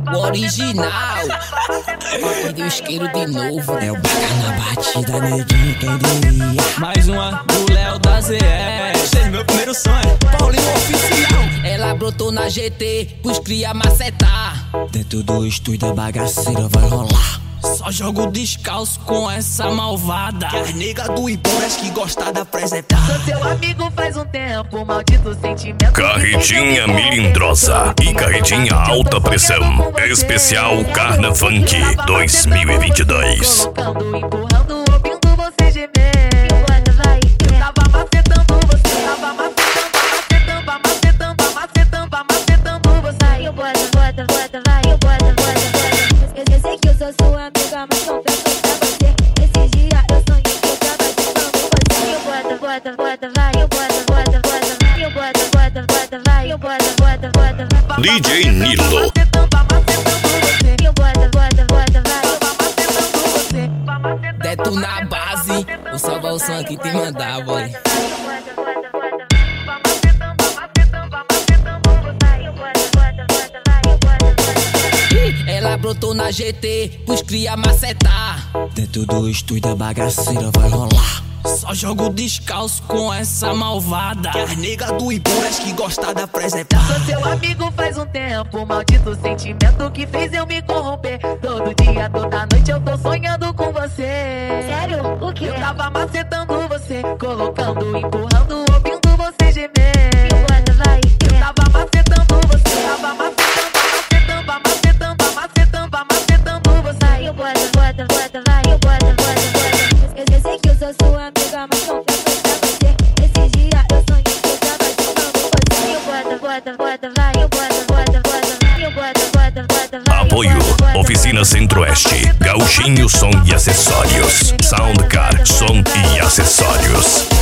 O original. Perdeu o isqueiro de novo. É o Baga na batida, neguinho, quem diria. Mais uma do Léo da ZS. Esse é meu primeiro sonho. Paulinho Oficial. Ela brotou na GT, pros cria macetar. Dentro do estúdio a bagaceira vai rolar. Só jogo descalço com essa malvada. Que as nega do Iboras que gosta da apresentar. Sou seu amigo faz um tempo, maldito sentimento. Carretinha melindrosa e carretinha alta pressão. Especial Carna Funk 2022. Colocando, empurrando, ouvindo você gemer. Eu tava macetando você, tava macetando você. Eu bota, vai. Eu sei que eu sou sua amiga, mas confesso pra você. Esse dia eu sonhei que eu tava ficando você. Eu bota, vai. Eu bota, vai. DJ Nilo. Eu bota, vai. Deto na base. Vou salvar o som aqui te mandar, boy. Ela brotou na GT, pros cria macetar. Dentro do estúdio a bagaceira vai rolar. Só jogo descalço com essa malvada. Que as nega do Iboras que gosta da apresentar. Sou seu amigo faz um tempo, maldito sentimento que fez eu me corromper. Todo dia, toda noite eu tô sonhando com você. Sério? O que? Eu tava macetando você, colocando, empurrando, ouvindo você gemer. Eu bota, vai. Eu tava macetando você, tava macetando você. Eu bota, vai. Eu sei que eu sou sua amiga, mas confesso pra você. Esse dia eu sonhei que eu tava ficando você. Eu bota, vai. Eu bota, Apoio Oficina Centro-Oeste, Gauchinho Som e Acessórios, Soundcar Som e Acessórios.